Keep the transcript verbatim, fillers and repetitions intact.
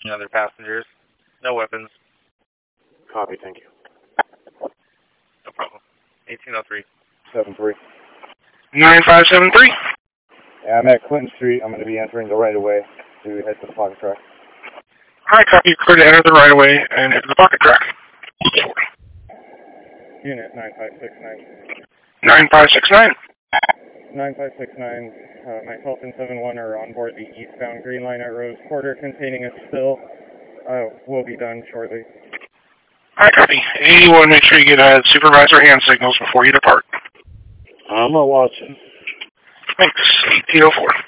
Any other passengers? No weapons. Copy, thank you. No problem. eighteen oh three. seven three. nine five seven three. Yeah, I'm at Clinton Street. I'm going to be entering the right-of-way to head to the pocket track. Hi, copy. Clear to enter the right-of-way and head to the pocket track. Unit nine five six nine. nine five six nine. nine five six nine, uh, myself and seven one are on board the eastbound Green Line at Rose Quarter containing a spill. Uh, we'll be done shortly. Hi, copy. eighty-one, make sure you get uh, supervisor hand signals before you depart. I'm not watching. Thanks. eighteen oh four.